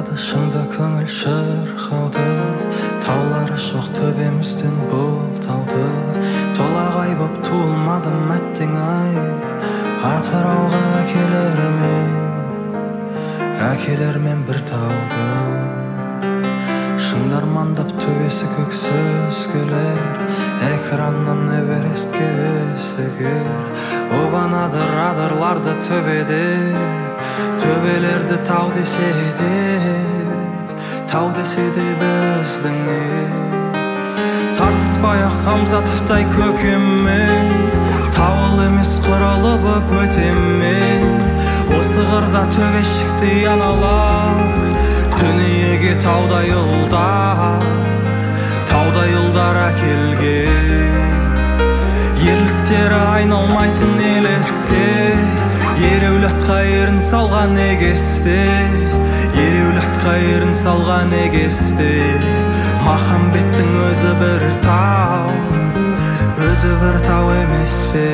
Шырқады шыңда көңіл шырқауды, таулары жоқ төбемізден бұлт алды. Толағай боп туылмадым әттең ай, Атырауға әкелер мен бір тауды. Шыңдар мандап төбесі көксіз келер, экраннан Эверестке өстігер. Обанады радарларды төбеде, төбелерді тау десе де біздің тартыспай-ақ Хамзатовтай көкеммен, тауыл емес құрылып өтеммен. Осы қырда төбешікті аналар, дүниеге таудай ұлдар әкелген. Ерліктері айналмайтын елеске, ереулі атқа ерін салған егесте, ереулі атқа ерін салған егесте. Махамбеттің өзі бір тау емес пе?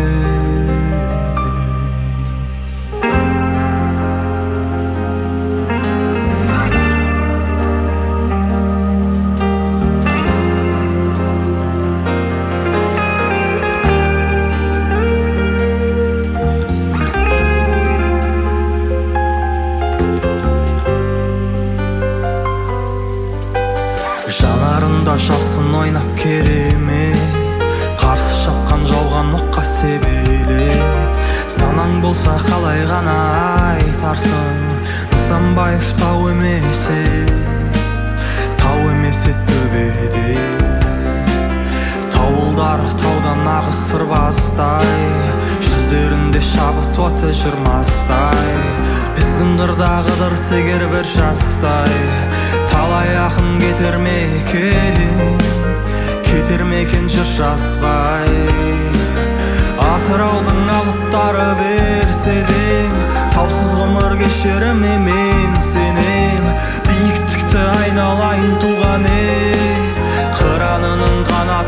Жанарында жасын ойнап керемет, қарсы шапқан жауған оққа себелеп. Санаң болса қалай ғана айтарсың, Нысанбаев тау емесе төбеде. Тауылдары таудан нағыз сырбаздай, жүздерінде шабыт оты жүрмастай. Біздің қырда қыдырсегер бір жастай, талай ақын кетер мекен жыр жазбай. Атыраудың алыптары берсе де, таусыз ғұмыр кешерім мен сенем. Биіктікті айналайын туған қыранының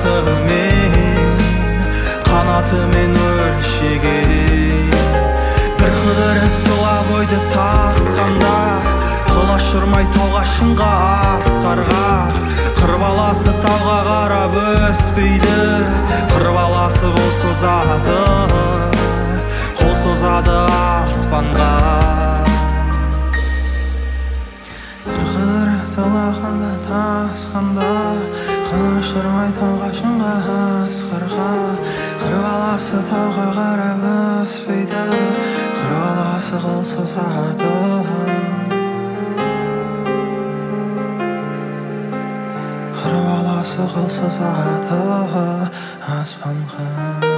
қанатымен өлшеген. Бір қыдырет тұла бойды тасқанда, ұшырмай тауға шыңға асқарға. Қыр баласы тауға қарап өспейді, қыр баласы қол созады аспанға. Бір қыдырет толағанда тасқанда, ұшырмай тауға шыңға асқарға. Қыр баласы тауға қарап өспейді, қыр баласы қол созады. Қыр баласы қол созады аспанға.